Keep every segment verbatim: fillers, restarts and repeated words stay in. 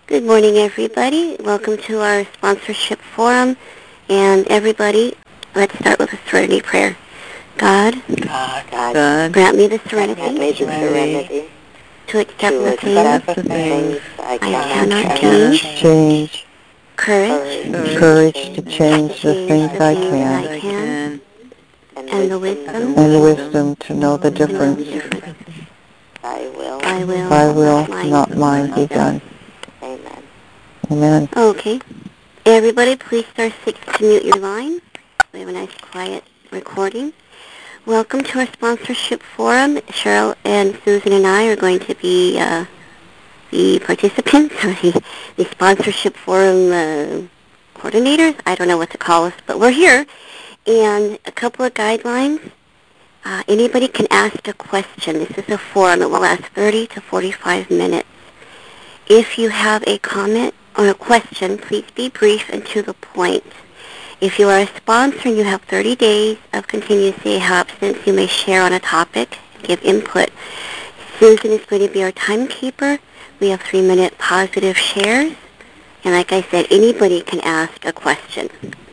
Good morning, everybody. Welcome to our sponsorship forum. And everybody, let's start with a serenity prayer. God, God, God, grant me the serenity, grant me the serenity to accept to the accept things the things I I cannot cannot change, change, change, courage courage, courage to change the change things the I things can, I can, and and the wisdom wisdom and the wisdom to know the to know the difference. difference. I will. I will, Thy will, not mine. not mine, be done. Amen. Amen. Okay. Everybody, please star six to mute your line. We have a nice quiet recording. Welcome to our sponsorship forum. Cheryl and Susan and I are going to be uh, the participants, or the, the sponsorship forum uh, coordinators. I don't know what to call us, but we're here. And a couple of guidelines. Uh, anybody can ask a question. This is a forum that will last thirty to forty-five minutes. If you have a comment or a question, please be brief and to the point. If you are a sponsor and you have thirty days of continuous absence, you may share on a topic, give input. Susan is going to be our timekeeper. We have three-minute positive shares. And like I said, anybody can ask a question.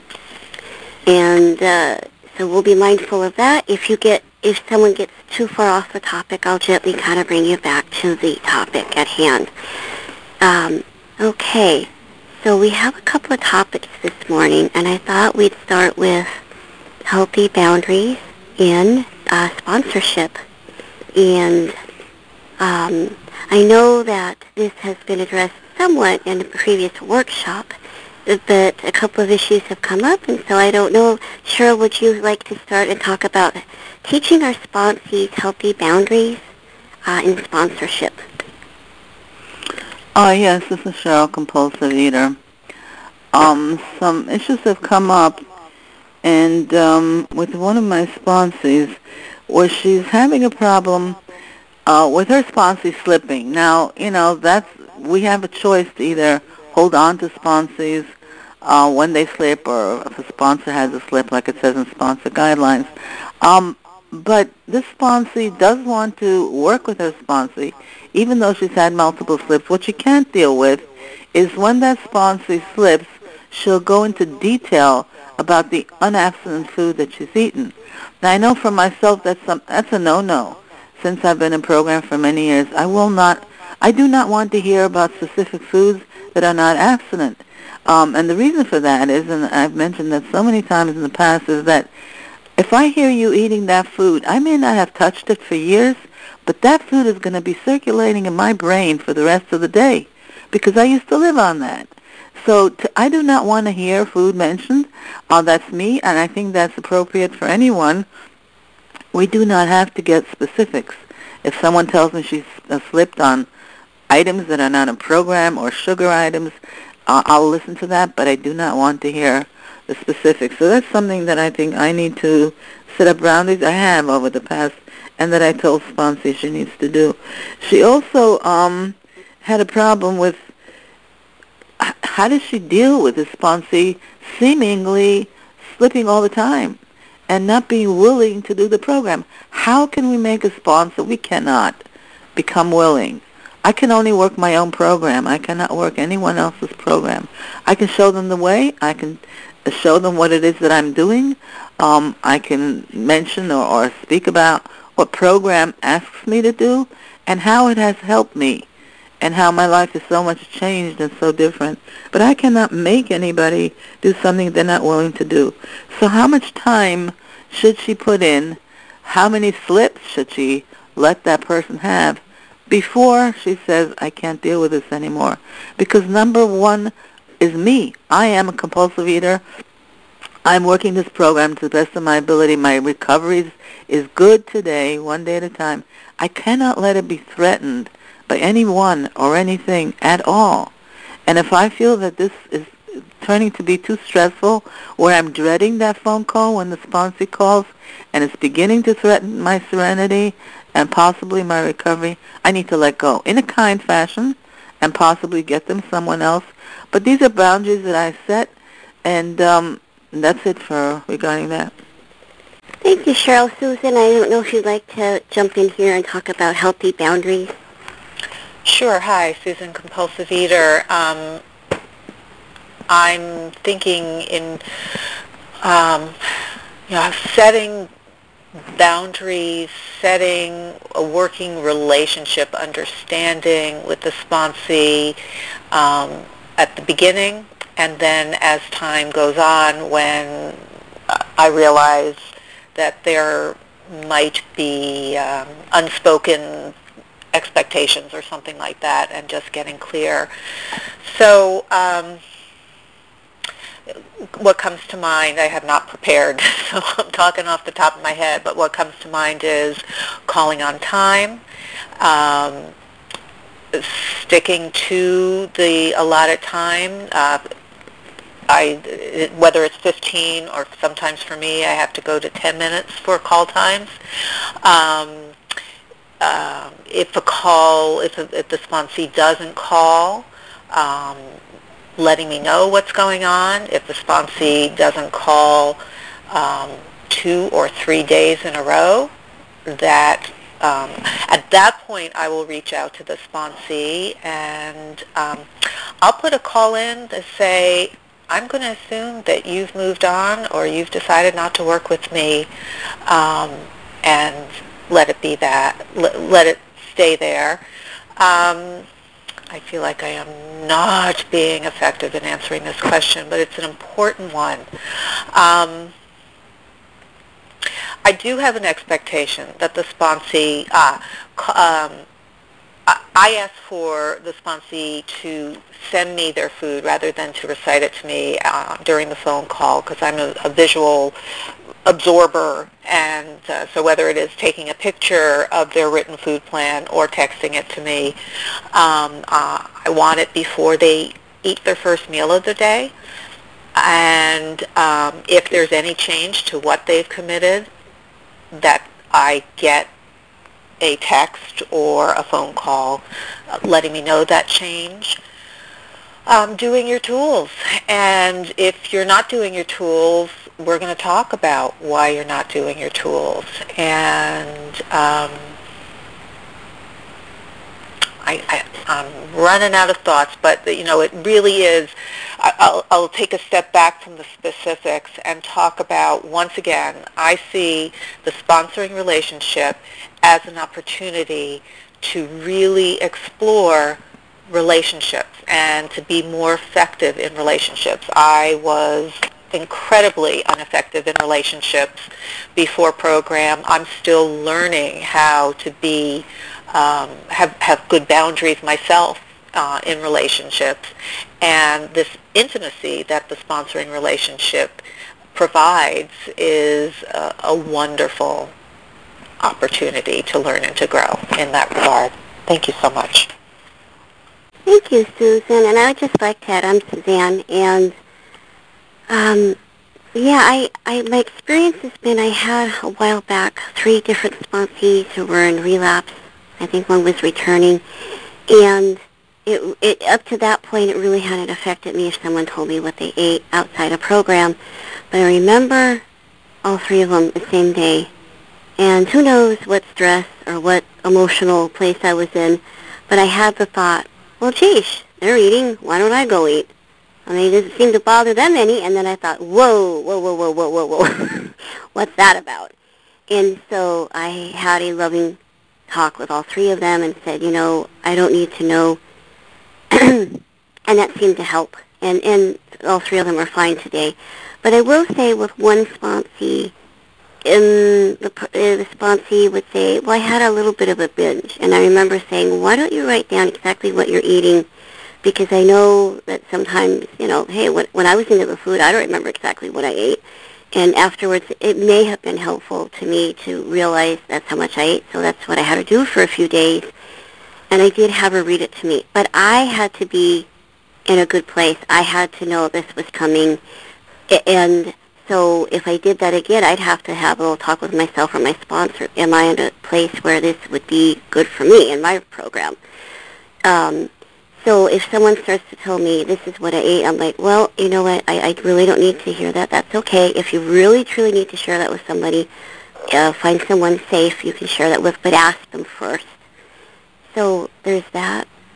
And uh, so we'll be mindful of that. If you get, if someone gets too far off the topic, I'll gently kind of bring you back to the topic at hand. Um, okay. So we have a couple of topics this morning, and I thought we'd start with healthy boundaries in uh, sponsorship. And um, I know that this has been addressed somewhat in a previous workshop, but a couple of issues have come up, and so I don't know. Cheryl, would you like to start and talk about teaching our sponsees healthy boundaries uh, in sponsorship? Oh, yes, this is Cheryl, compulsive eater. Um, some issues have come up, and um, with one of my sponsees, where she's having a problem uh, with her sponsee slipping. Now, you know, that's, we have a choice to either hold on to sponsees uh, when they slip, or if a sponsor has a slip, like it says in sponsor guidelines. Um, but this sponsee does want to work with her sponsee, even though she's had multiple slips. What she can't deal with is when that sponsee slips, she'll go into detail about the unabstinent food that she's eaten. Now, I know for myself that's some, that's a no-no. Since I've been in program for many years, I will not, I do not want to hear about specific foods that are not abstinent. Um, and the reason for that is, and I've mentioned that so many times in the past, is that if I hear you eating that food, I may not have touched it for years, but that food is going to be circulating in my brain for the rest of the day because I used to live on that. So to, I do not want to hear food mentioned. Uh, that's me, and I think that's appropriate for anyone. We do not have to get specifics. If someone tells me she's uh, slipped on items that are not in program or sugar items, uh, I'll listen to that, but I do not want to hear the specifics. So that's something that I think I need to set up boundaries. I have over the past, and that I told Sponsee she needs to do. She also um, had a problem with h- how does she deal with this Sponsee seemingly slipping all the time and not being willing to do the program. How can we make a sponsor? We cannot become willing. I can only work my own program. I cannot work anyone else's program. I can show them the way. I can show them what it is that I'm doing. Um, I can mention or, or speak about what program asks me to do and how it has helped me and how my life is so much changed and so different. But I cannot make anybody do something they're not willing to do. So how much time should she put in? How many slips should she let that person have before she says, I can't deal with this anymore? Because number one is me. I am a compulsive eater. I'm working this program to the best of my ability. My recovery is good today, one day at a time. I cannot let it be threatened by anyone or anything at all. And if I feel that this is turning to be too stressful, where I'm dreading that phone call when the sponsee calls, and it's beginning to threaten my serenity and possibly my recovery, I need to let go in a kind fashion and possibly get them someone else. But these are boundaries that I set, and um, that's it for regarding that. Thank you, Cheryl. Susan, I don't know if you'd like to jump in here and talk about healthy boundaries. Sure. Hi, Susan, compulsive eater. Um, I'm thinking in um, you know, setting boundaries, setting a working relationship, understanding with the sponsee um, at the beginning, and then as time goes on, when I realize that there might be um, unspoken expectations or something like that, and just getting clear. So um, what comes to mind, I have not prepared, so I'm talking off the top of my head, but what comes to mind is calling on time, um, sticking to the allotted time. Uh, I, whether it's fifteen or sometimes for me, I have to go to ten minutes for call times. Um, um, if a call, if, a, if the sponsee doesn't call, um, letting me know what's going on. If the sponsee doesn't call um, two or three days in a row, that um, at that point I will reach out to the sponsee and um, I'll put a call in to say, I'm going to assume that you've moved on or you've decided not to work with me, um, and let it be that. Let, let it stay there. Um, I feel like I am not being effective in answering this question, but it's an important one. Um, I do have an expectation that the sponsee, uh, um, I ask for the sponsee to send me their food rather than to recite it to me uh, during the phone call, because I'm a, a visual absorber, and uh, so whether it is taking a picture of their written food plan or texting it to me, um, uh, I want it before they eat their first meal of the day. And um, if there's any change to what they've committed, that I get a text or a phone call uh, letting me know that change. Um, doing your tools. And if you're not doing your tools, we're going to talk about why you're not doing your tools. And um, I, I, I'm running out of thoughts, but you know, it really is, I, I'll, I'll take a step back from the specifics and talk about, once again, I see the sponsoring relationship as an opportunity to really explore relationships and to be more effective in relationships. I was incredibly ineffective in relationships before program. I'm still learning how to be um, have have good boundaries myself uh, in relationships, and this intimacy that the sponsoring relationship provides is a, a wonderful opportunity to learn and to grow in that regard. Thank you so much. Thank you, Susan. And I would just like to add, I'm Suzanne, and um, yeah, I, I my experience has been I had a while back three different sponsees who were in relapse. I think one was returning, and it, it up to that point it really hadn't affected me if someone told me what they ate outside a program. But I remember all three of them the same day, and who knows what stress or what emotional place I was in, but I had the thought, well, geez, they're eating. Why don't I go eat? I mean, it doesn't seem to bother them any. And then I thought, whoa, whoa, whoa, whoa, whoa, whoa, whoa. What's that about? And so I had a loving talk with all three of them and said, you know, I don't need to know. And that seemed to help. And, and all three of them are fine today. But I will say with one sponsee, in the, uh, the sponsee would say, well, I had a little bit of a binge. And I remember saying, why don't you write down exactly what you're eating? Because I know that sometimes, you know, hey, when, when I was into the food, I don't remember exactly what I ate. And afterwards, it may have been helpful to me to realize that's how much I ate. So that's what I had to do for a few days. And I did have her read it to me. But I had to be in a good place. I had to know this was coming. And so if I did that again, I'd have to have a little talk with myself or my sponsor. Am I in a place where this would be good for me in my program? Um, so if someone starts to tell me this is what I ate, I'm like, well, you know what, I, I really don't need to hear that. That's okay. If you really, truly need to share that with somebody, uh, find someone safe you can share that with, but ask them first. So there's that.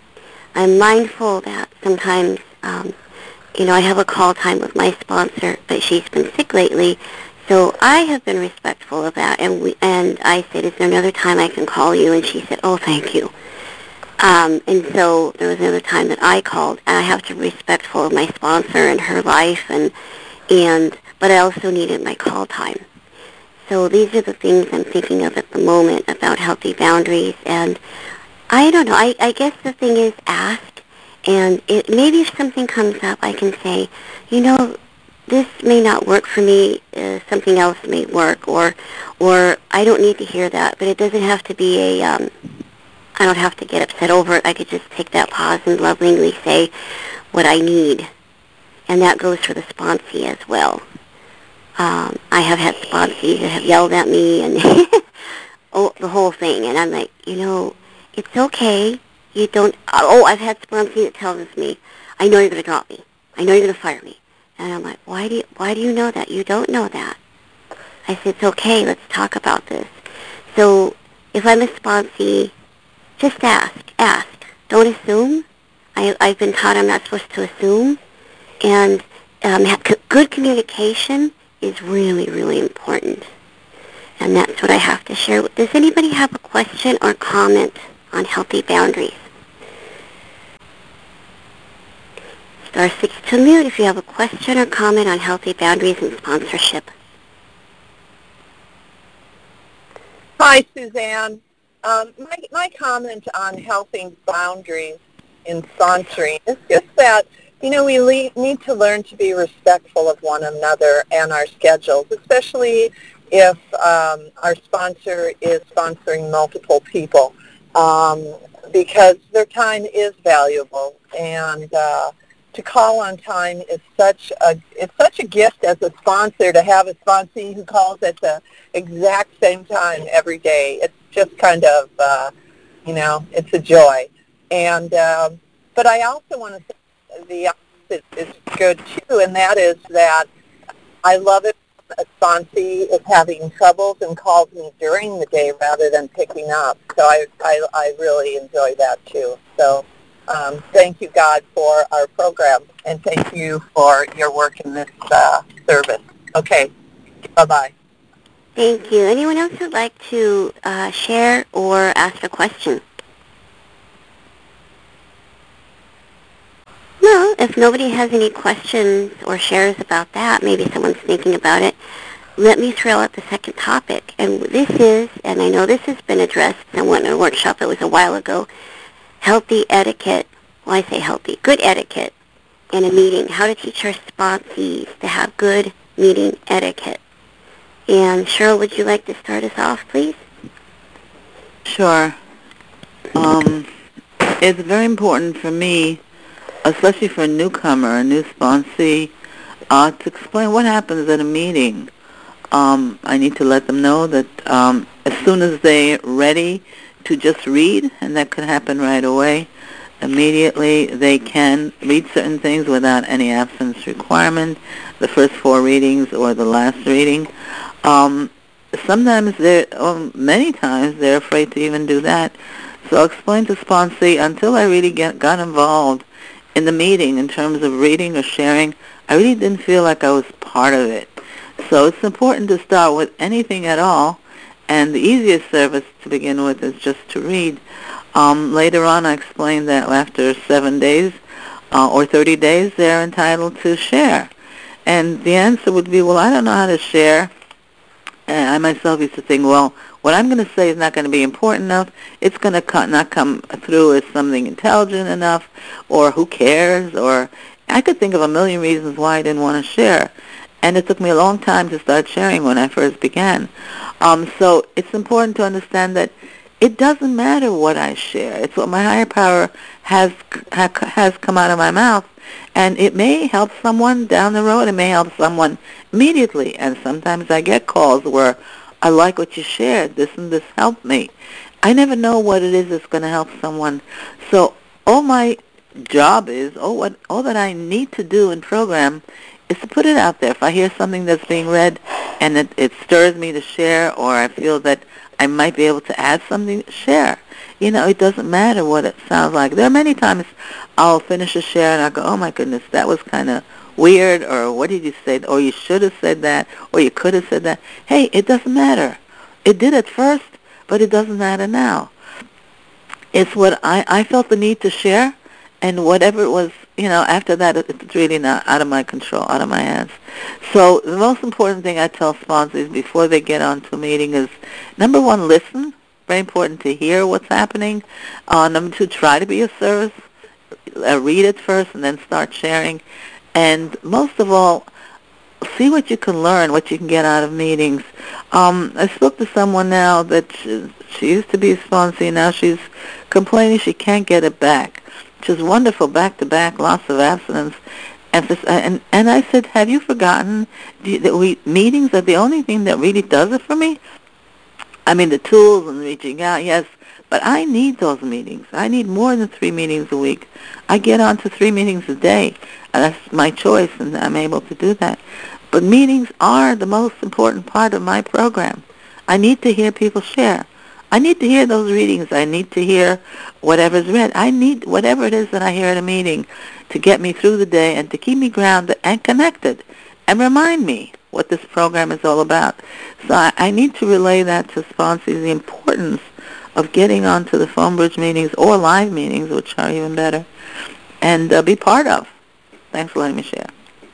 I'm mindful that sometimes, um, you know, I have a call time with my sponsor, but she's been sick lately, so I have been respectful of that. And we, and I said, is there another time I can call you? And she said, oh, thank you. Um, and so there was another time that I called, and I have to be respectful of my sponsor and her life, and and but I also needed my call time. So these are the things I'm thinking of at the moment about healthy boundaries. And I don't know. I, I guess the thing is ask, and it, maybe if something comes up, I can say, you know, this may not work for me. Uh, something else may work, or or I don't need to hear that. But it doesn't have to be a. Um, I don't have to get upset over it. I could just take that pause and lovingly say what I need, and that goes for the sponsee as well. Um, I have had sponsees that have yelled at me and oh, the whole thing, and I'm like, you know, it's okay. You don't. Oh, I've had sponsee that tells me, I know you're going to drop me. I know you're going to fire me. And I'm like, why do you, why do you know that? You don't know that. I said, it's okay. Let's talk about this. So if I'm a sponsee, just ask. Ask. Don't assume. I, I've been taught I'm not supposed to assume. And um, ha- good communication is really, really important. And that's what I have to share. Does anybody have a question or comment on healthy boundaries? Star six to mute if you have a question or comment on healthy boundaries and sponsorship. Hi, Suzanne. Um, my, my comment on healthy boundaries in sponsoring is just that, you know, we le- need to learn to be respectful of one another and our schedules, especially if um, our sponsor is sponsoring multiple people, um, because their time is valuable. And uh, to call on time is such a it's such a gift as a sponsor to have a sponsee who calls at the exact same time every day. It's just kind of, uh, you know, it's a joy. And um, but I also want to say the opposite is good too, and that is that I love it when a sponsee is having troubles and calls me during the day rather than picking up. So I I, I really enjoy that too. So. Um, thank you, God, for our program, and thank you for your work in this uh, service. Okay, bye-bye. Thank you. Anyone else who'd like to uh, share or ask a question? No, if nobody has any questions or shares about that, maybe someone's thinking about it, let me throw out the second topic. And this is, and I know this has been addressed somewhat in a workshop, it was a while ago, healthy etiquette, well, I say healthy, good etiquette in a meeting, how to teach our sponsees to have good meeting etiquette. And Cheryl, would you like to start us off, please? Sure. Um, it's very important for me, especially for a newcomer, a new sponsee, uh, to explain what happens at a meeting. Um, I need to let them know that um, as soon as they're ready to just read, and that could happen right away, immediately they can read certain things without any absence requirement, the first four readings or the last reading. Um, sometimes they're, or many times they're afraid to even do that. So I'll explain to sponsee, until I really get, got involved in the meeting in terms of reading or sharing, I really didn't feel like I was part of it. So it's important to start with anything at all, and the easiest service to begin with is just to read. Um, later on, I explained that after seven days uh, or thirty days, they're entitled to share. And the answer would be, well, I don't know how to share. And I myself used to think, well, what I'm going to say is not going to be important enough. It's going to co- not come through as something intelligent enough, or who cares, or I could think of a million reasons why I didn't want to share. And it took me a long time to start sharing when I first began. Um, so it's important to understand that it doesn't matter what I share. It's what my higher power has ha, has come out of my mouth. And it may help someone down the road. It may help someone immediately. And sometimes I get calls where I like what you shared. This and this helped me. I never know what it is that's going to help someone. So all my job is, all, what, all that I need to do in program is to put it out there. If I hear something that's being read and it, it stirs me to share, or I feel that I might be able to add something, share. You know, it doesn't matter what it sounds like. There are many times I'll finish a share and I'll go, oh my goodness, that was kind of weird, or what did you say, or you should have said that, or you could have said that. Hey, it doesn't matter. It did at first, but it doesn't matter now. It's what I, I felt the need to share, and whatever it was, you know, after that, it, it's really not out of my control, out of my hands. So the most important thing I tell sponsors before they get onto a meeting is, number one, listen. Very important to hear what's happening. Uh, number two, try to be of service. Uh, read it first and then start sharing. And most of all, see what you can learn, what you can get out of meetings. Um, I spoke to someone now that she, she used to be a sponsor, now she's complaining she can't get it back. Which is wonderful, back-to-back, lots of abstinence. And, and, and I said, have you forgotten that we meetings are the only thing that really does it for me? I mean, the tools and reaching out, yes, but I need those meetings. I need more than three meetings a week. I get on to three meetings a day. That's my choice, and I'm able to do that. But meetings are the most important part of my program. I need to hear people share. I need to hear those readings. I need to hear whatever's read. I need whatever it is that I hear at a meeting to get me through the day and to keep me grounded and connected and remind me what this program is all about. So I, I need to relay that to sponsors, the importance of getting onto the phone bridge meetings or live meetings, which are even better, and uh, be part of. Thanks for letting me share.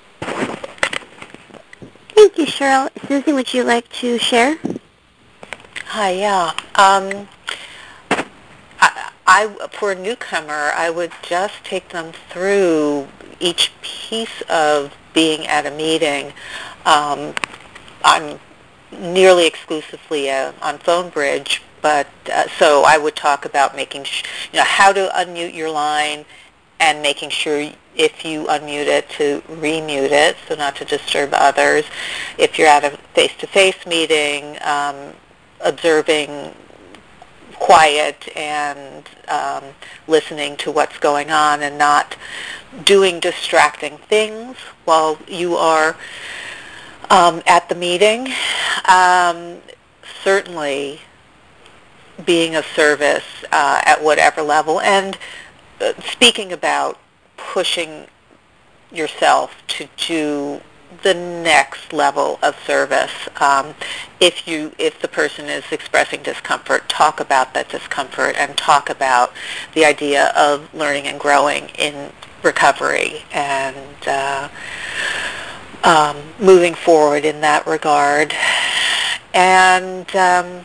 Thank you, Cheryl. Susan, would you like to share? Hi, yeah. Um, I, I, for a newcomer, I would just take them through each piece of being at a meeting. Um, I'm nearly exclusively uh, on phone bridge, but uh, so I would talk about making, sh- you know, how to unmute your line and making sure if you unmute it to remute it, so not to disturb others. If you're at a face-to-face meeting, um, observing quiet and um, listening to what's going on and not doing distracting things while you are um, at the meeting. Um, certainly being of service uh, at whatever level, and uh, speaking about pushing yourself to do the next level of service. Um, if you, if the person is expressing discomfort, talk about that discomfort and talk about the idea of learning and growing in recovery and uh, um, moving forward in that regard. And um,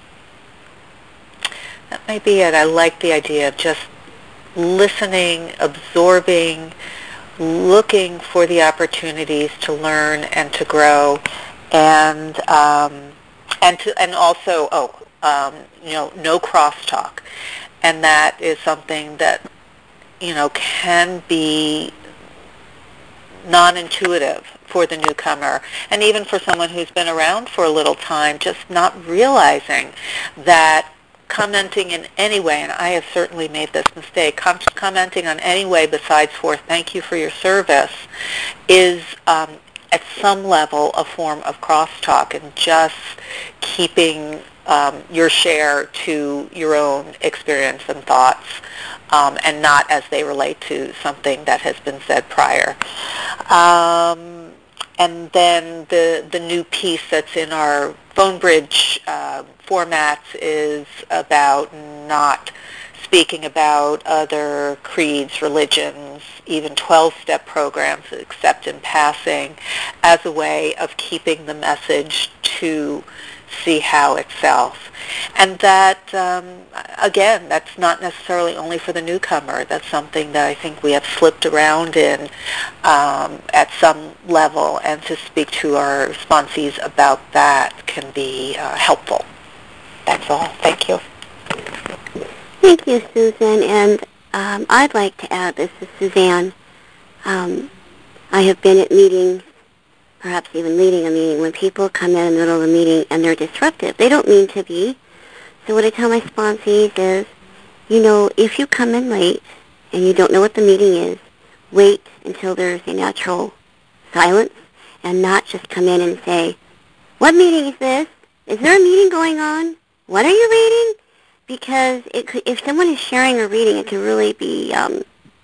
that may be it. I like the idea of just listening, absorbing, looking for the opportunities to learn and to grow, and um, and to and also oh um, you know no crosstalk, and that is something that you know can be non-intuitive for the newcomer, and even for someone who's been around for a little time, just not realizing that commenting in any way, and I have certainly made this mistake, com- commenting on any way besides for thank you for your service is um, at some level a form of crosstalk, and just keeping um, your share to your own experience and thoughts, um, and not as they relate to something that has been said prior. Um, And then the, the new piece that's in our phone bridge uh, formats is about not speaking about other creeds, religions, even twelve-step programs, except in passing, as a way of keeping the message to see how itself. And that, um, again, that's not necessarily only for the newcomer. That's something that I think we have slipped around in um, at some level, and to speak to our sponsees about that can be uh, helpful. That's all. Thank you. Thank you, Susan. And um, I'd like to add, this is Suzanne. Um, I have been at meetings, perhaps even leading a meeting, when people come in in the middle of a meeting and they're disruptive. They don't mean to be. So what I tell my sponsees is, you know, if you come in late and you don't know what the meeting is, wait until there's a natural silence, and not just come in and say, what meeting is this? Is there a meeting going on? what are you reading? Because it could, if someone is sharing or reading, it can really be, um,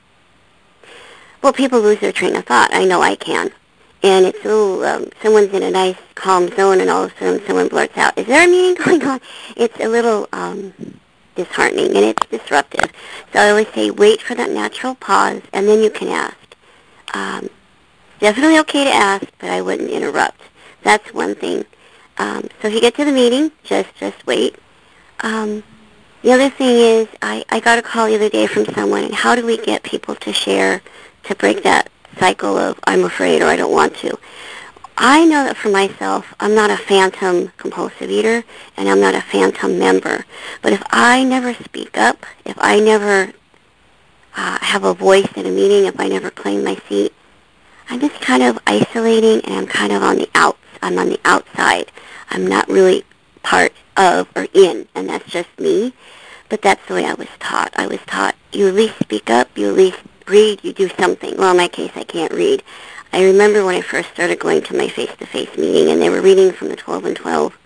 well, people lose their train of thought. I know I can. And it's a little, um, someone's in a nice, calm zone, and all of a sudden someone blurts out, is there a meeting going on? It's a little um, disheartening, and it's disruptive. So I always say, wait for that natural pause, and then you can ask. Um, definitely okay to ask, but I wouldn't interrupt. That's one thing. Um, so if you get to the meeting, just just wait. Um, the other thing is, I, I got a call the other day from someone, and how do we get people to share to break that cycle of I'm afraid or I don't want to? I know that for myself, I'm not a phantom compulsive eater, and I'm not a phantom member. But if I never speak up, if I never uh, have a voice in a meeting, if I never claim my seat, I'm just kind of isolating, and I'm kind of on the outs. I'm on the outside. I'm not really part of or in, and that's just me. But that's the way I was taught. I was taught you at least speak up, you at least read, you do something. Well, in my case, I can't read. I remember when I first started going to my face-to-face meeting, and they were reading from the twelve and twelve.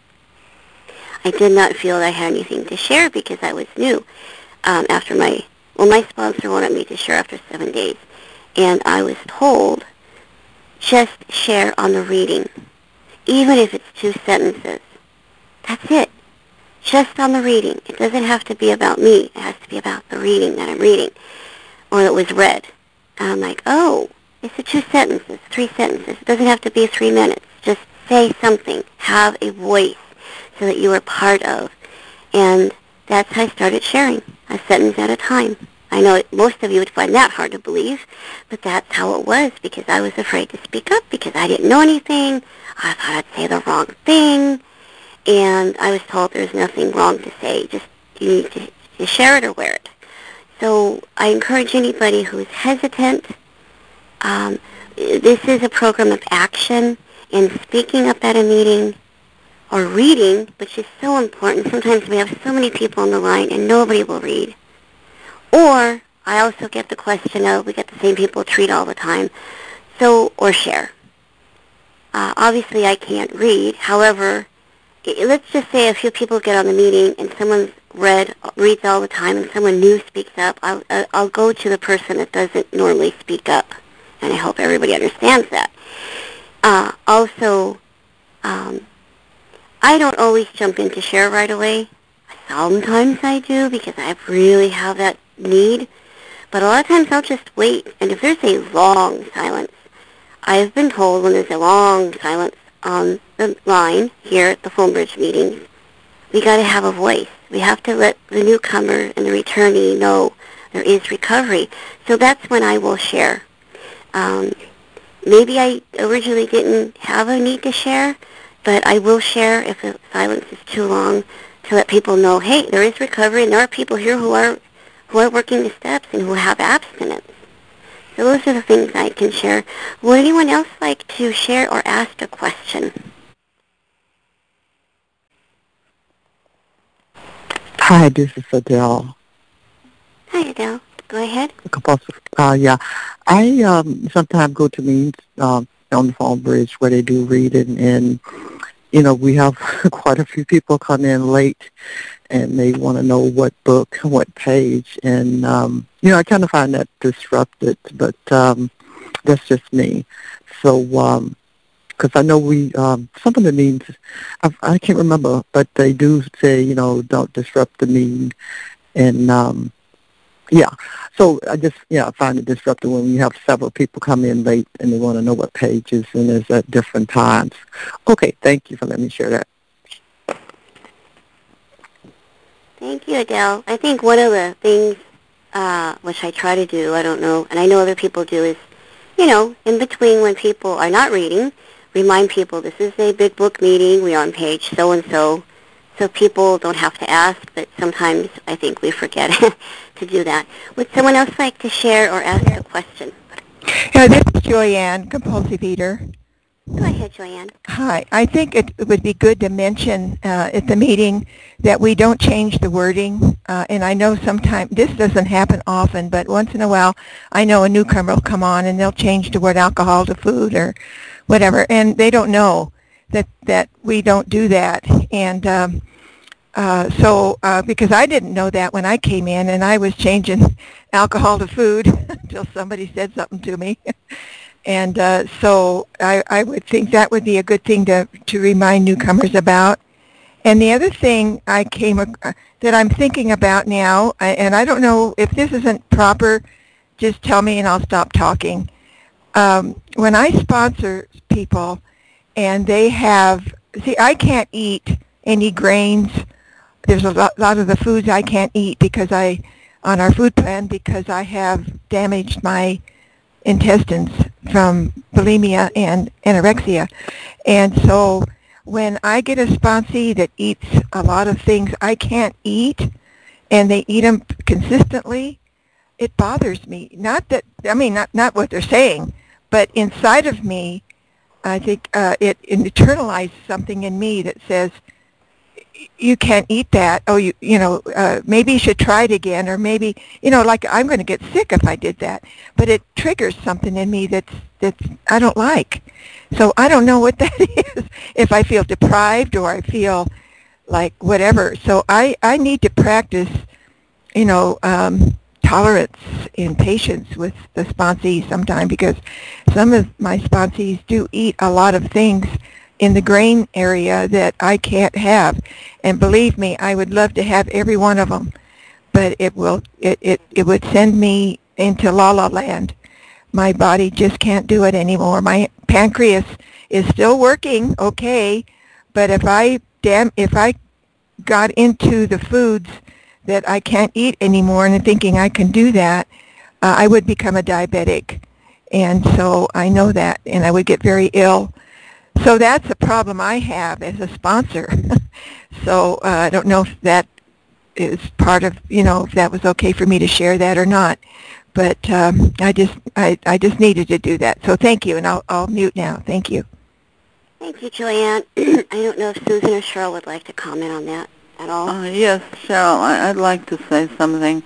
I did not feel that I had anything to share because I was new. Um, after my, well, my sponsor wanted me to share after seven days, and I was told, just share on the reading, even if it's two sentences. That's it. Just on the reading. It doesn't have to be about me. It has to be about the reading that I'm reading, or that was read. And I'm like, oh, it's a two sentences, three sentences. It doesn't have to be three minutes. Just say something. Have a voice so that you are part of. And that's how I started sharing, a sentence at a time. I know most of you would find that hard to believe, but that's how it was, because I was afraid to speak up because I didn't know anything. I thought I'd say the wrong thing, and I was told there's nothing wrong to say. Just you need to, to share it or wear it. So I encourage anybody who is hesitant. Um, this is a program of action, and speaking up at a meeting or reading, which is so important. Sometimes we have so many people on the line and nobody will read. Or I also get the question of, we get the same people to read all the time, so, or share. Uh, obviously I can't read. However, I, let's just say a few people get on the meeting and someone's read, reads all the time, and someone new speaks up. I'll, I'll go to the person that doesn't normally speak up, and I hope everybody understands that. Uh, also, um, I don't always jump in to share right away. Sometimes I do because I really have that need, but a lot of times I'll just wait. And if there's a long silence, I've been told when there's a long silence on the line here at the Fultonbridge meetings, we got to have a voice. We have to let the newcomer and the returnee know there is recovery. So that's when I will share. Um, maybe I originally didn't have a need to share, but I will share if the silence is too long to let people know, hey, there is recovery, and there are people here who are who are working the steps and who have abstinence. So those are the things I can share. Would anyone else like to share or ask a question? Hi, this is Adele. Hi, Adele. Go ahead. Compulsive. Uh, yeah, I um, sometimes go to meetings um, on the Fultonbridge where they do reading, and you know we have quite a few people come in late, and they want to know what book, what page, and um, you know I kind of find that disrupted, but um, that's just me. So, um, because I know we um, some of the meetings, I, I can't remember, but they do say you know don't disrupt the meeting, and um, yeah. So I just, yeah, I find it disruptive when you have several people come in late and they want to know what pages and it's at different times. Okay, thank you for letting me share that. Thank you, Adele. I think one of the things uh, which I try to do, I don't know, and I know other people do, is, you know, in between when people are not reading, remind people this is a big book meeting, we are on page so-and-so, so people don't have to ask, but sometimes I think we forget to do that. Would someone else like to share or ask a question? Yeah, this is Joyanne, compulsive eater. Go ahead, Joyanne. Hi. I think it would be good to mention uh, at the meeting that we don't change the wording. Uh, and I know sometimes, this doesn't happen often, but once in a while, I know a newcomer will come on and they'll change the word alcohol to food or whatever, and they don't know that, that we don't do that. And um, Uh, so, uh, because I didn't know that when I came in, and I was changing alcohol to food until somebody said something to me. And uh, so I, I would think that would be a good thing to, to remind newcomers about. And the other thing I came uh, that I'm thinking about now, I, and I don't know if this isn't proper, just tell me and I'll stop talking. Um, when I sponsor people and they have, see, I can't eat any grains. There's a lot, lot of the foods I can't eat because I, on our food plan, because I have damaged my intestines from bulimia and anorexia. And so when I get a sponsee that eats a lot of things I can't eat and they eat them consistently, it bothers me. Not that, I mean, not, not what they're saying, but inside of me, I think uh, it, it internalizes something in me that says, you can't eat that. Oh, you you know, uh, maybe you should try it again, or maybe, you know, like I'm going to get sick if I did that. But it triggers something in me that's that's I don't like. So I don't know what that is. If I feel deprived or I feel like whatever. So I I need to practice, you know, um, tolerance and patience with the sponsees sometime, because some of my sponsees do eat a lot of things in the grain area that I can't have. And believe me, I would love to have every one of them, but it will it, it, it would send me into la-la land. My body just can't do it anymore. My pancreas is still working okay, but if I damn if I got into the foods that I can't eat anymore and thinking I can do that, uh, I would become a diabetic. And so I know that, and I would get very ill. So that's a problem I have as a sponsor. So uh, I don't know if that is part of, you know, if that was okay for me to share that or not. But um, I just I, I just needed to do that. So thank you, and I'll, I'll mute now. Thank you. Thank you, Joanne. I don't know if Susan or Cheryl would like to comment on that at all. Uh, yes, Cheryl, I, I'd like to say something.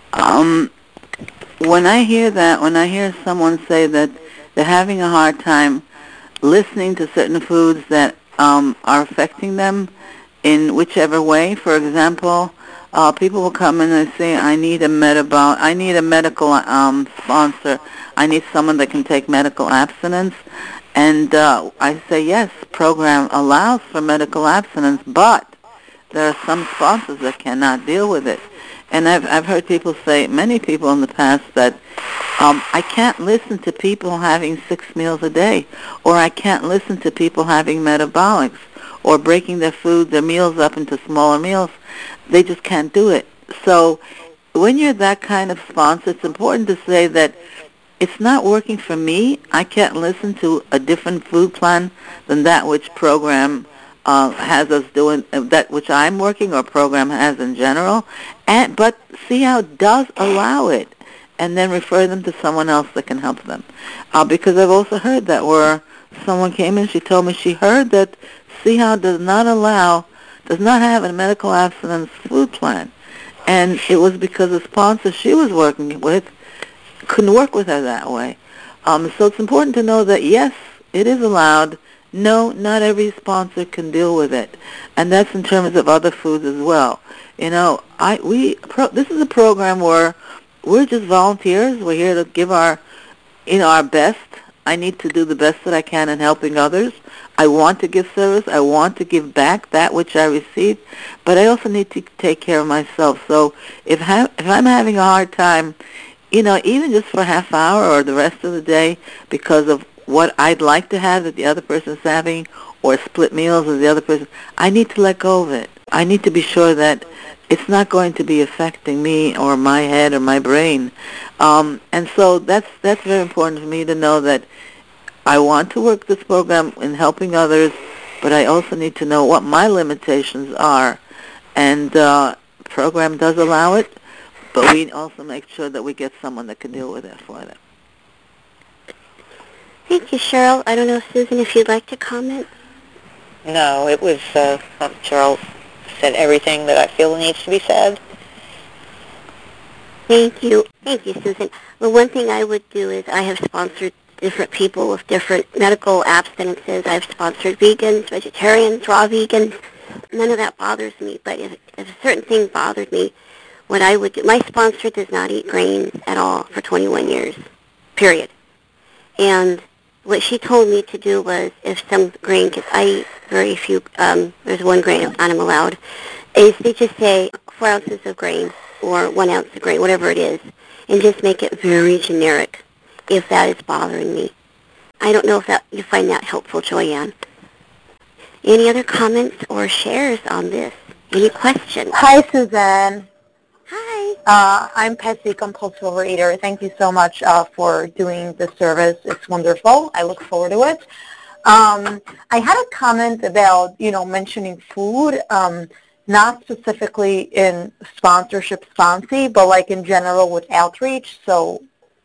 Um, when I hear that, when I hear someone say that they're having a hard time listening to certain foods that um, are affecting them in whichever way. For example, uh, people will come in and say, "I need a metabol- I need a medical um, sponsor. I need someone that can take medical abstinence." And uh, I say, yes, program allows for medical abstinence, but there are some sponsors that cannot deal with it. And I've I've heard people say, many people in the past, that um, I can't listen to people having six meals a day, or I can't listen to people having metabolics, or breaking their food, their meals up into smaller meals. They just can't do it. So when you're that kind of sponsor, it's important to say that it's not working for me. I can't listen to a different food plan than that which program Uh, has us doing uh, that which I'm working, or program has in general, and but see how it does allow it, and then refer them to someone else that can help them. Uh, because I've also heard that where someone came in, she told me she heard that see how does not allow, does not have a medical abstinence food plan, and it was because the sponsor she was working with couldn't work with her that way. Um, so it's important to know that yes, it is allowed. No, not every sponsor can deal with it, and that's in terms of other foods as well. You know, I we pro, this is a program where we're just volunteers. We're here to give our, you know, our best. I need to do the best that I can in helping others. I want to give service. I want to give back that which I receive, but I also need to take care of myself. So if ha- if I'm having a hard time, you know, even just for a half hour or the rest of the day, because of what I'd like to have that the other person's having, or split meals with the other person, I need to let go of it. I need to be sure that it's not going to be affecting me or my head or my brain. Um, and so that's that's very important for me to know that I want to work this program in helping others, but I also need to know what my limitations are. And uh, the program does allow it, but we also make sure that we get someone that can deal with it for them. Thank you, Cheryl. I don't know, Susan, if you'd like to comment. No, it was, uh, Cheryl said everything that I feel needs to be said. Thank you. Thank you, Susan. Well, one thing I would do is I have sponsored different people with different medical abstinences. I've sponsored vegans, vegetarians, raw vegans, none of that bothers me. But if, if a certain thing bothered me, what I would do, my sponsor does not eat grains at all for twenty-one years, period. And what she told me to do was, if some grain, because I eat very few, um, there's one grain I'm allowed, is they just say four ounces of grain or one ounce of grain, whatever it is, and just make it very generic if that is bothering me. I don't know if that you find that helpful, Joyanne. Any other comments or shares on this? Any questions? Hi, Suzanne. Hi. Uh, I'm Patsy, compulsive overeater. Thank you so much uh, for doing this service. It's wonderful. I look forward to it. Um, I had a comment about, you know, mentioning food, um, not specifically in sponsorship sponsee, but like in general with outreach. So,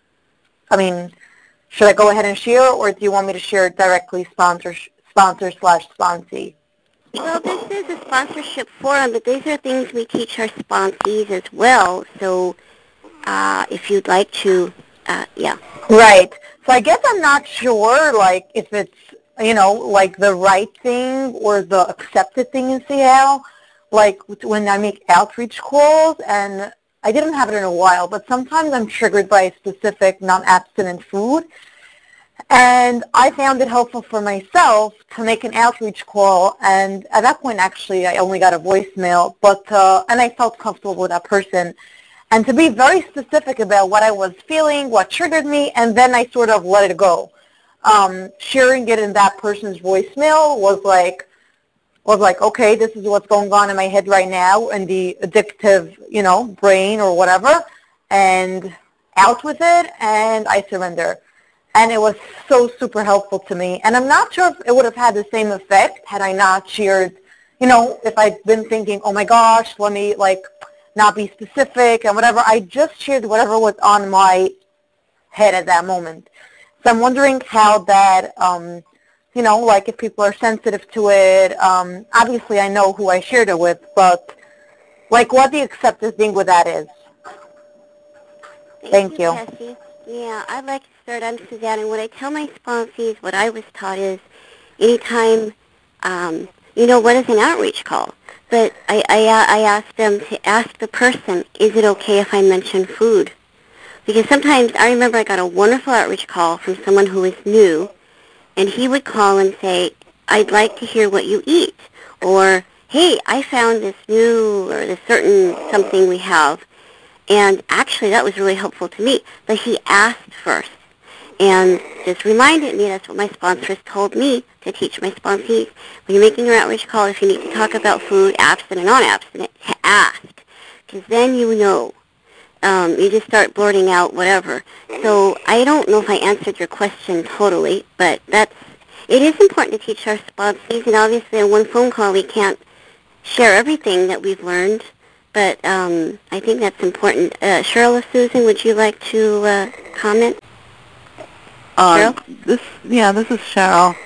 I mean, should I go ahead and share, or do you want me to share directly sponsor, sponsor slash sponsee? Well, this is a sponsorship forum, but these are things we teach our sponsees as well. So uh, if you'd like to, uh, yeah. Right. So I guess I'm not sure, like, if it's, you know, like the right thing or the accepted thing in Seattle. Like when I make outreach calls, and I didn't have it in a while, but sometimes I'm triggered by a specific non-abstinent food. And I found it helpful for myself to make an outreach call, and at that point, actually, I only got a voicemail, but uh, and I felt comfortable with that person, and to be very specific about what I was feeling, what triggered me, and then I sort of let it go. Um, sharing it in that person's voicemail was like, was like, okay, this is what's going on in my head right now, and the addictive, you know, brain or whatever, and out with it, and I surrender. And it was so super helpful to me. And I'm not sure if it would have had the same effect had I not shared, you know, if I'd been thinking, oh my gosh, let me like not be specific and whatever. I just shared whatever was on my head at that moment. So I'm wondering how that, um, you know, like if people are sensitive to it. Um, obviously, I know who I shared it with, but like what the acceptance thing with that is. Thank, Thank you. you. Tessie. Yeah, I'd like to start. I'm Suzanne, and what I tell my sponsees, what I was taught is, anytime, um, you know, what is an outreach call? But I, I, uh, I asked them to ask the person, is it okay if I mention food? Because sometimes, I remember I got a wonderful outreach call from someone who was new, and he would call and say, I'd like to hear what you eat, or, hey, I found this new, or this certain something we have. And actually, that was really helpful to me. But he asked first, and just reminded me, that's what my sponsors told me to teach my sponsees. When you're making your outreach call, if you need to talk about food, abstinent and non-abstinent, to ask, because then you know. Um, you just start blurting out whatever. So I don't know if I answered your question totally, but that's, it is important to teach our sponsees, and obviously on one phone call we can't share everything that we've learned. But um, I think that's important. Uh, Cheryl or Susan, would you like to uh, comment? Uh, Cheryl? this, yeah, this is Cheryl.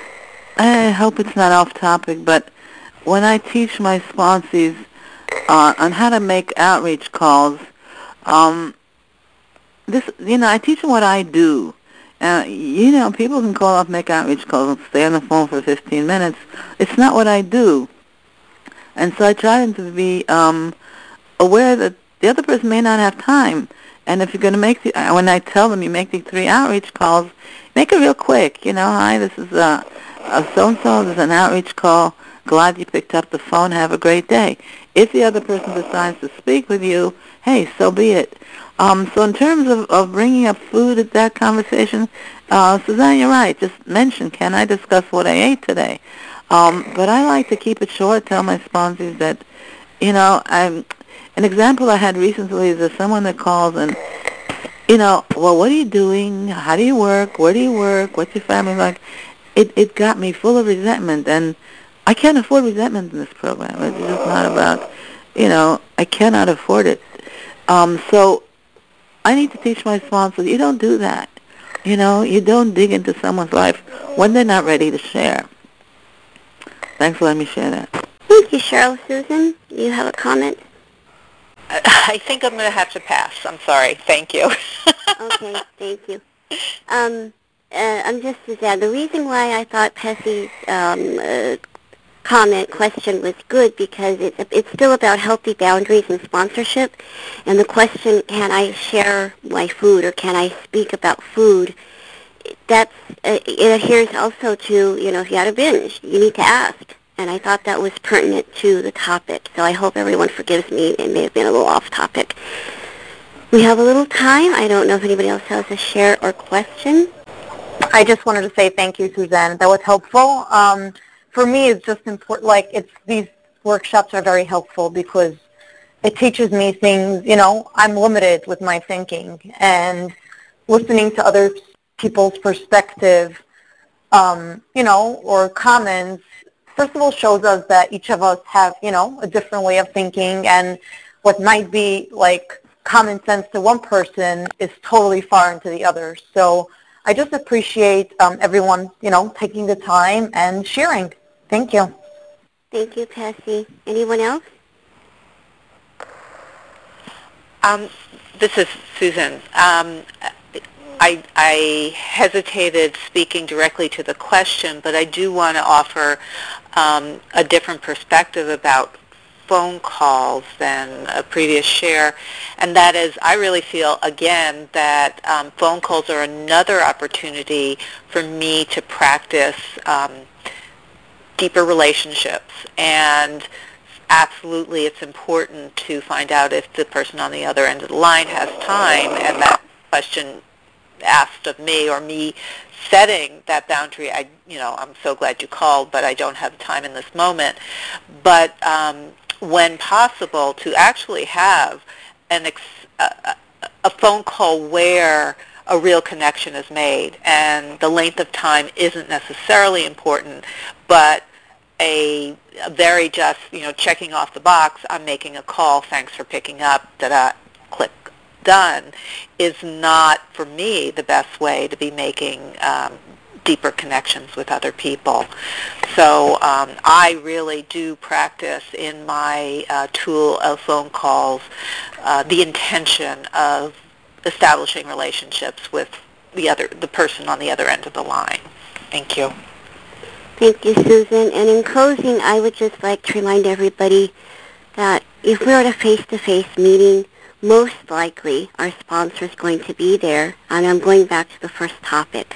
I hope it's not off topic, but when I teach my sponsees uh, on how to make outreach calls, um, this, you know, I teach them what I do. Uh, you know, people can call up, make outreach calls, and stay on the phone for fifteen minutes. It's not what I do. And so I try them to be um, aware that the other person may not have time. And if you're going to make the, when I tell them you make the three outreach calls, make it real quick. You know, hi, this is uh, uh, so-and-so, there's an outreach call. Glad you picked up the phone. Have a great day. If the other person decides to speak with you, hey, so be it. Um, so in terms of, of bringing up food at that conversation, uh, Suzanne, you're right. Just mention, can I discuss what I ate today? Um, but I like to keep it short, tell my sponsors that, you know, I'm, an example I had recently is there's someone that calls and, you know, well, what are you doing? How do you work? Where do you work? What's your family like? It it got me full of resentment, and I can't afford resentment in this program. It's just not about, you know, I cannot afford it. Um, so I need to teach my sponsors, you don't do that. You know, you don't dig into someone's life when they're not ready to share. Thanks for letting me share that. Thank you, Cheryl. Susan, you have a comment? I think I'm going to have to pass. I'm sorry. Thank you. Okay, thank you. Um, uh, I'm just Suzanne. The reason why I thought Pessie's um, uh, comment, question was good because it's, it's still about healthy boundaries and sponsorship. And the question, can I share my food or can I speak about food, that's, uh, it adheres also to, you know, if you had a binge, you need to ask. And I thought that was pertinent to the topic. So I hope everyone forgives me. It may have been a little off topic. We have a little time. I don't know if anybody else has a share or question. I just wanted to say thank you, Suzanne. That was helpful. Um, for me, it's just important, like, it's, these workshops are very helpful because it teaches me things, you know, I'm limited with my thinking, and listening to other people's perspective, um, you know, or comments, first of all, shows us that each of us have, you know, a different way of thinking, and what might be, like, common sense to one person is totally foreign to the other. So I just appreciate um, everyone, you know, taking the time and sharing. Thank you. Thank you, Patsy. Anyone else? Um, this is Susan. Um, I, I hesitated speaking directly to the question, but I do want to offer um, a different perspective about phone calls than a previous share, and that is I really feel, again, that um, phone calls are another opportunity for me to practice um, deeper relationships. And absolutely it's important to find out if the person on the other end of the line has time, and that question asked of me or me setting that boundary, I, you know, I'm so glad you called, but I don't have time in this moment. But um, when possible, to actually have an ex- a, a phone call where a real connection is made, and the length of time isn't necessarily important, but a, a very just, you know, checking off the box, I'm making a call, thanks for picking up, da-da, click, done, is not, for me, the best way to be making um, deeper connections with other people. So um, I really do practice in my uh, tool of phone calls uh, the intention of establishing relationships with the other, the person on the other end of the line. Thank you. Thank you, Susan. And in closing, I would just like to remind everybody that if we're at a face-to-face meeting, most likely our sponsor is going to be there. And I'm going back to the first topic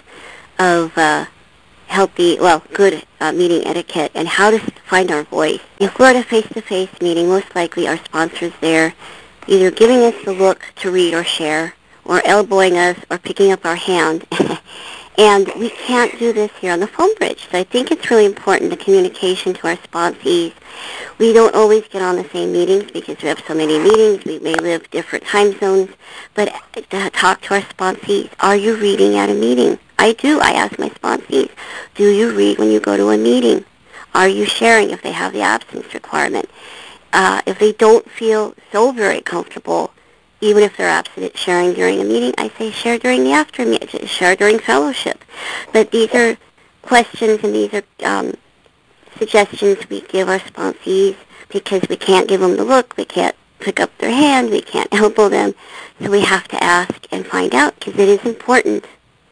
of uh, healthy, well, good uh, meeting etiquette and how to find our voice. If we're at a face-to-face meeting, most likely our sponsor is there, either giving us the look to read or share, or elbowing us or picking up our hand. And we can't do this here on the phone bridge. So I think it's really important, the communication to our sponsees. We don't always get on the same meetings because we have so many meetings. We may live different time zones. But to talk to our sponsees, are you reading at a meeting? I do. I ask my sponsees, do you read when you go to a meeting? Are you sharing if they have the absence requirement? Uh, if they don't feel so very comfortable, even if they're absent sharing during a meeting, I say share during the after meeting, share during fellowship. But these are questions and these are um, suggestions we give our sponsees because we can't give them the look, we can't pick up their hand, we can't elbow them, so we have to ask and find out because it is important.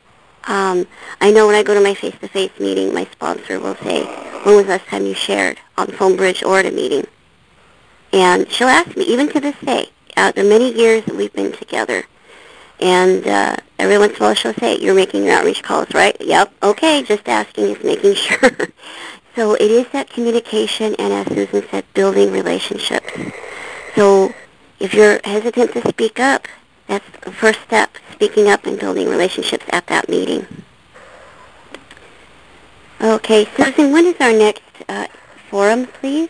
Um, I know when I go to my face-to-face meeting, my sponsor will say, when was the last time you shared on phone bridge or at a meeting? And she'll ask me, even to this day, Uh, the many years that we've been together. And uh, every once in a while she'll say, you're making your outreach calls, right? Yep. Okay, just asking is making sure. So it is that communication and, as Susan said, building relationships. So if you're hesitant to speak up, that's the first step, speaking up and building relationships at that meeting. Okay, Susan, when is our next uh, forum, please?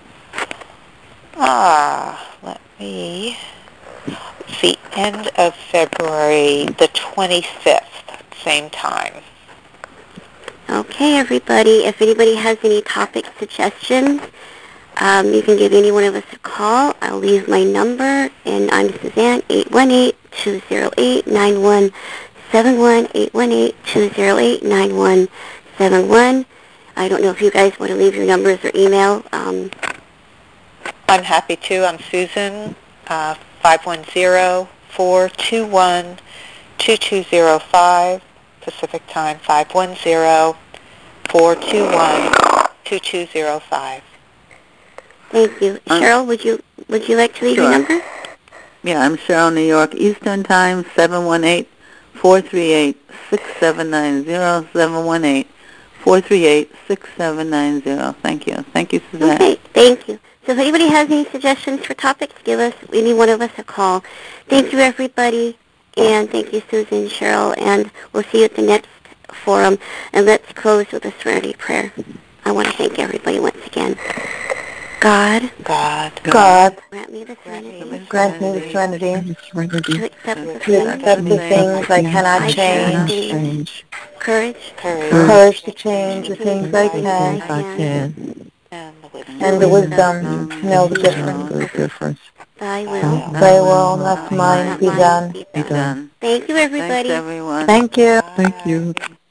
Ah, let me, it's the end of February, the twenty-fifth, same time. Okay, everybody. If anybody has any topic suggestions, um, you can give any one of us a call. I'll leave my number, and I'm Suzanne, eight one eight, two oh eight, nine one seven one, eight one eight, two oh eight, nine one seven one. I don't know if you guys want to leave your numbers or email. Um, I'm happy to. I'm Susan, uh, five one zero, four two one, two two zero five, Pacific Time, five one zero, four two one, two two zero five. Thank you. Um, Cheryl, would you would you like to leave sure. your number? Yeah, I'm Cheryl, New York, Eastern Time, seven one eight, four three eight, six seven nine zero, seven one eight, four three eight, six seven nine zero. Thank you. Thank you, Suzanne. Okay, thank you. So if anybody has any suggestions for topics, give us, any one of us, a call. Thank you, everybody, and thank you, Susan and Cheryl, and we'll see you at the next forum. And let's close with a serenity prayer. I want to thank everybody once again. God, God, God, grant me the serenity grant me the serenity to accept the to things accept the things I cannot I change, change, courage, courage, courage to change the things I I can, can, and the wisdom. and the wisdom to know the difference. The difference. Thy will, Thy will, not mine, be done. be done. Thank you, everybody. Thanks, everyone. Thank you. Thank you.